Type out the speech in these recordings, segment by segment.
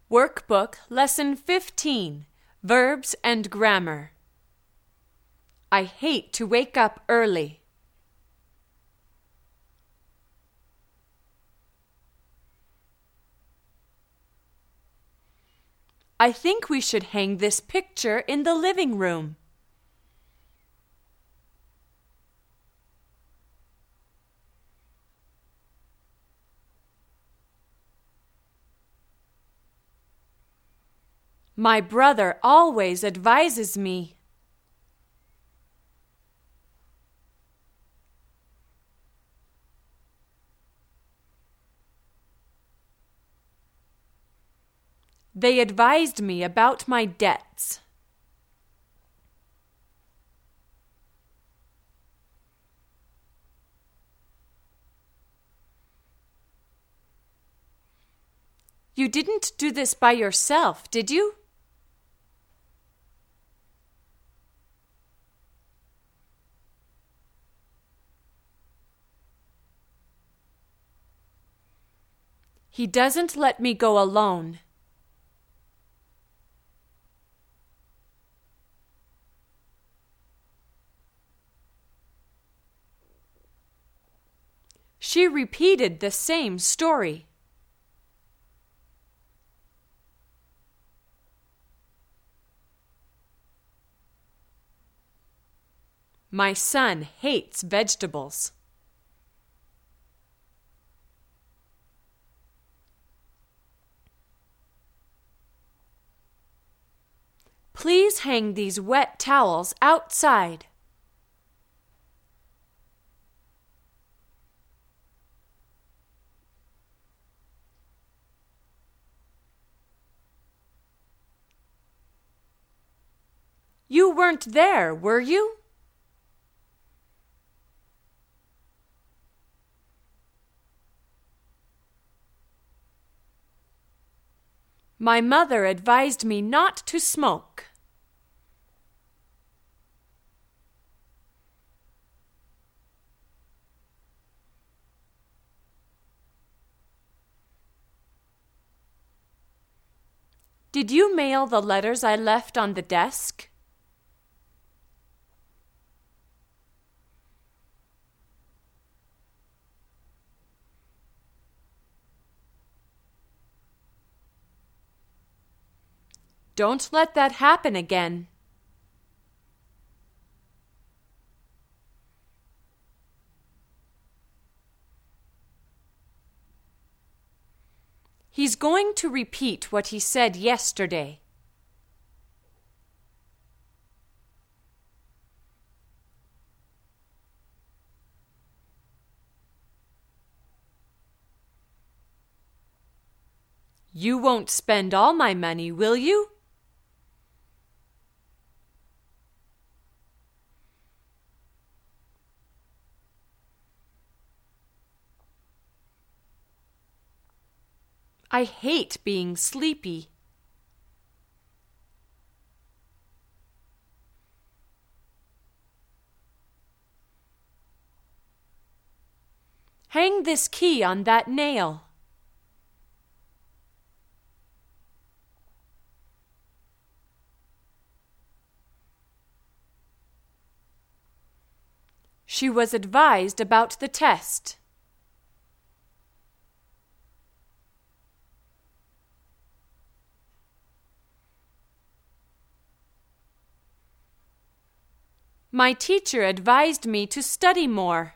Workbook Lesson 15, Verbs and Grammar. I hate to wake up early. I think we should hang this picture in the living room. My brother always advises me. They advised me about my debts. You didn't do this by yourself, did you? He doesn't let me go alone. She repeated the same story. My son hates vegetables. Please hang these wet towels outside. You weren't there, were you? My mother advised me not to smoke. Did you mail the letters I left on the desk? Don't let that happen again. He's going to repeat what he said yesterday. You won't spend all my money, will you? I hate being sleepy. Hang this key on that nail. She was advised about the test. My teacher advised me to study more.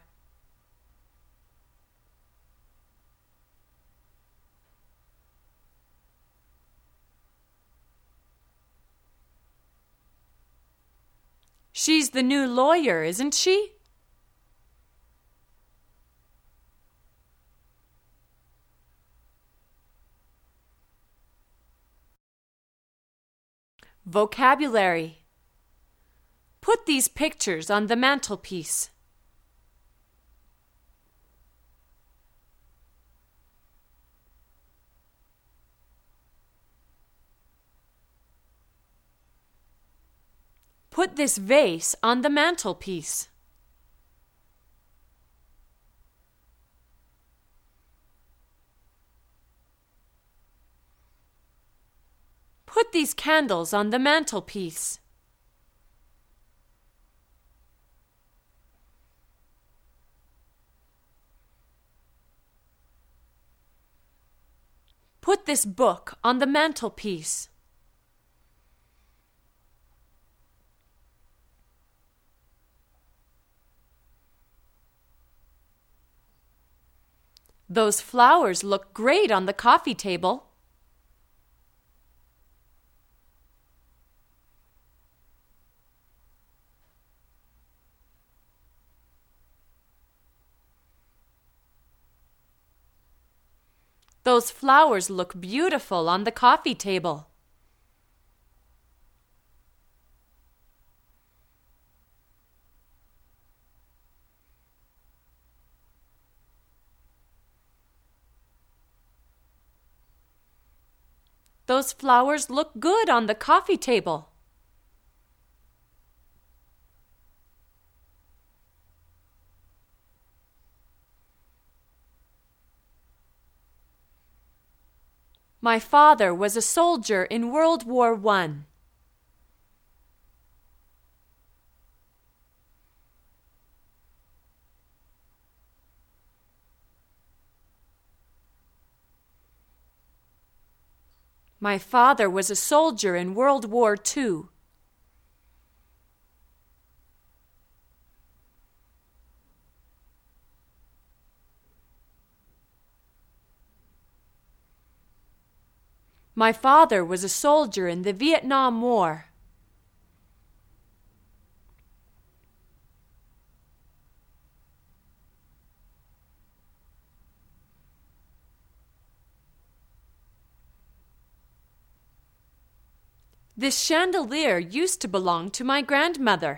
She's the new lawyer, isn't she? Vocabulary. Put these pictures on the mantelpiece. Put this vase on the mantelpiece. Put these candles on the mantelpiece. Put this book on the mantelpiece. Those flowers look great on the coffee table. Those flowers look beautiful on the coffee table. Those flowers look good on the coffee table. My father was a soldier in World War I. My father was a soldier in World War II. My father was a soldier in the Vietnam War. This chandelier used to belong to my grandmother.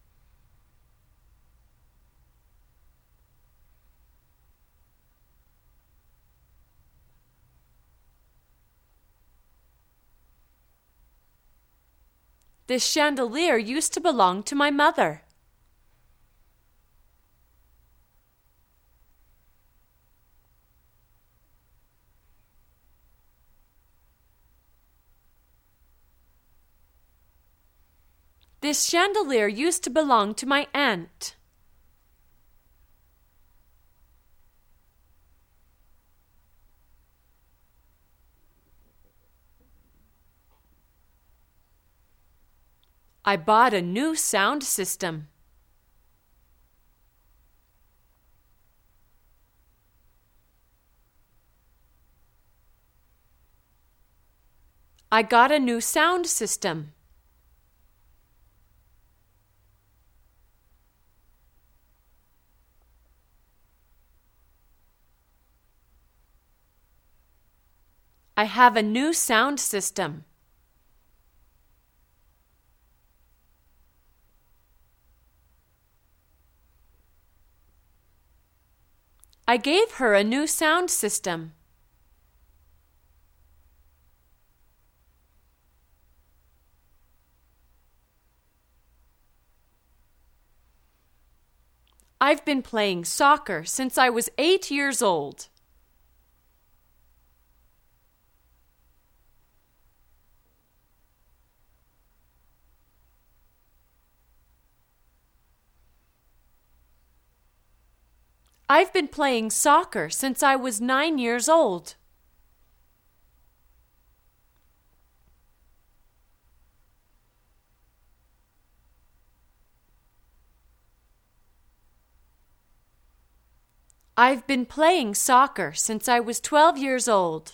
This chandelier used to belong to my mother. This chandelier used to belong to my aunt. I bought a new sound system. I got a new sound system. I have a new sound system. I gave her a new sound system. I've been playing soccer since I was 8 years old. I've been playing soccer since I was 9 years old. I've been playing soccer since I was 12 years old.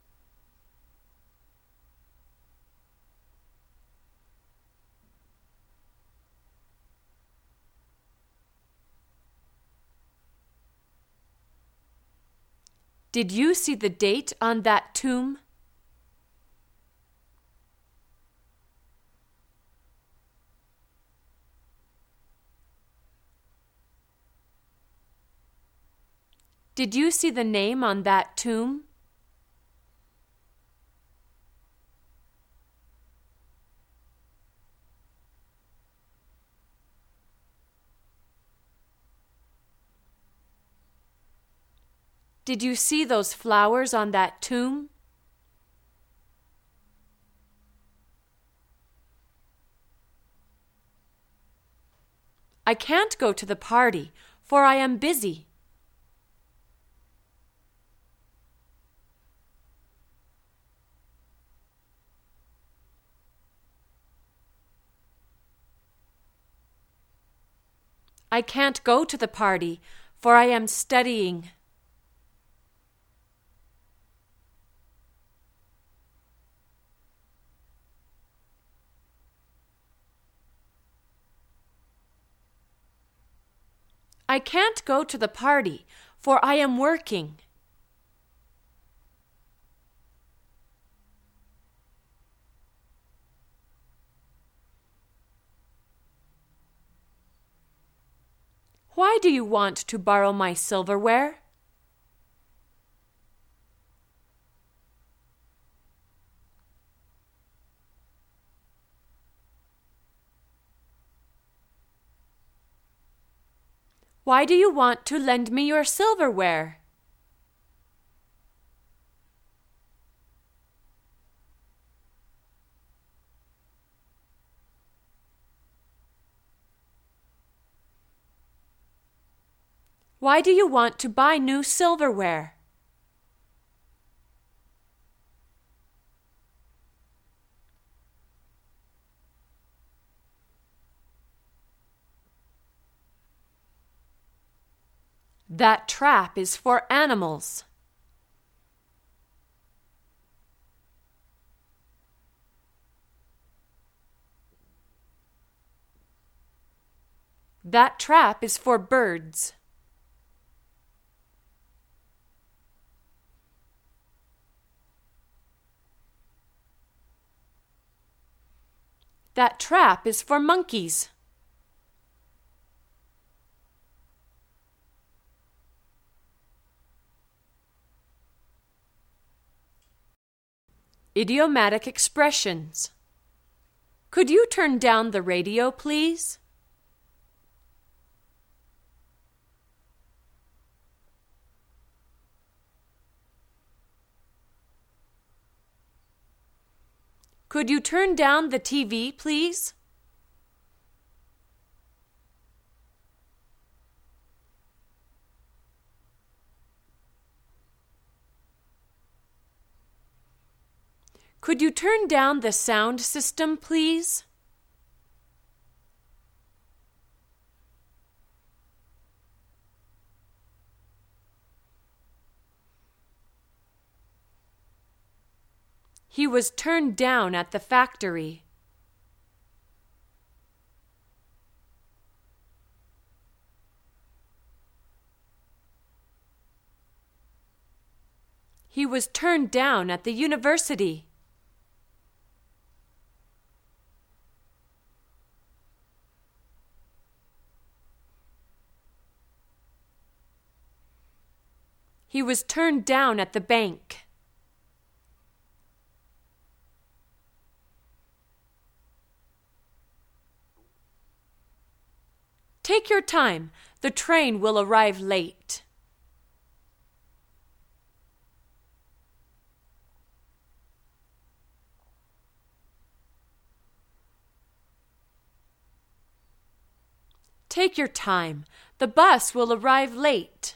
Did you see the date on that tomb? Did you see the name on that tomb? Did you see those flowers on that tomb? I can't go to the party, for I am busy. I can't go to the party, for I am studying. I can't go to the party, for I am working. Why do you want to borrow my silverware? Why do you want to lend me your silverware? Why do you want to buy new silverware? That trap is for animals. That trap is for birds. That trap is for monkeys. Idiomatic expressions. Could you turn down the radio, please? Could you turn down the TV, please? Could you turn down the sound system, please? He was turned down at the factory. He was turned down at the university. He was turned down at the bank. Take your time. The train will arrive late. Take your time. The bus will arrive late.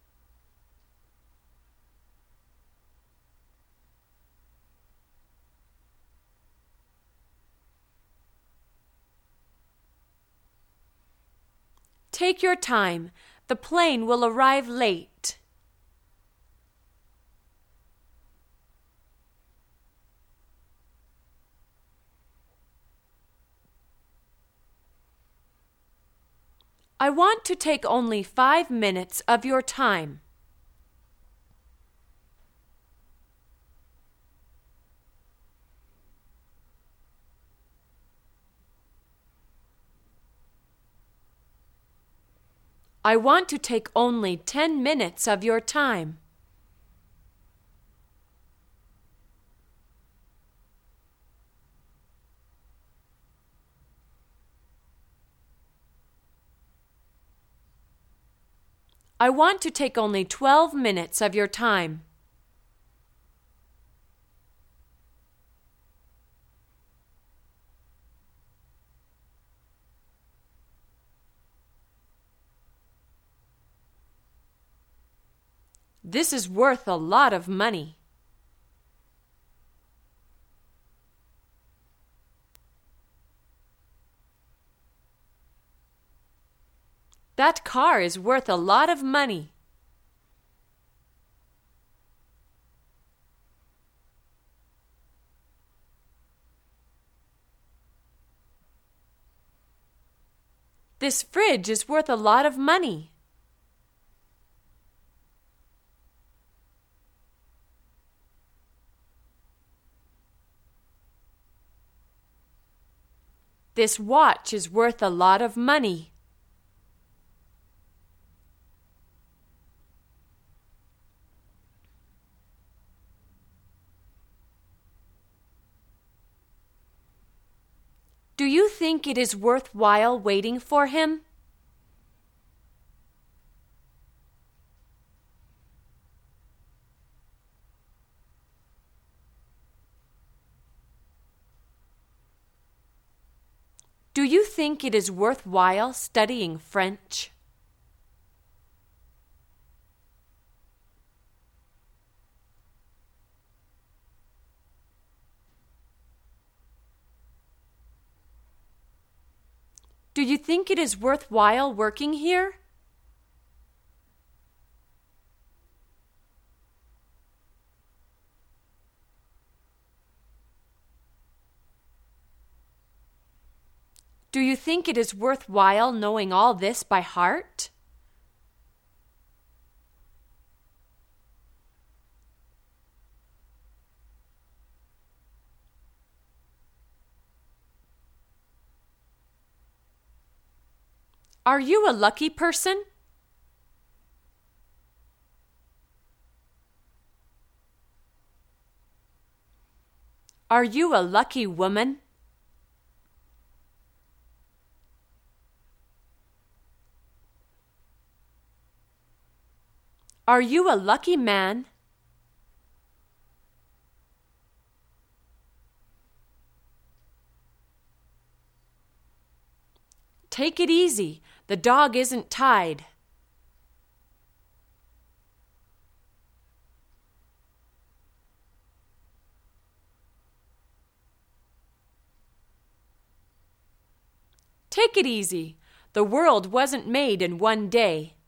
Take your time. The plane will arrive late. I want to take only 5 minutes of your time. I want to take only 10 minutes of your time. I want to take only 12 minutes of your time. This is worth a lot of money. That car is worth a lot of money. This fridge is worth a lot of money. This watch is worth a lot of money. Do you think it is worthwhile waiting for him? Do you think it is worthwhile studying French? Do you think it is worthwhile working here? Do you think it is worthwhile knowing all this by heart? Are you a lucky person? Are you a lucky woman? Are you a lucky man? Take it easy. The dog isn't tied. Take it easy. The world wasn't made in one day.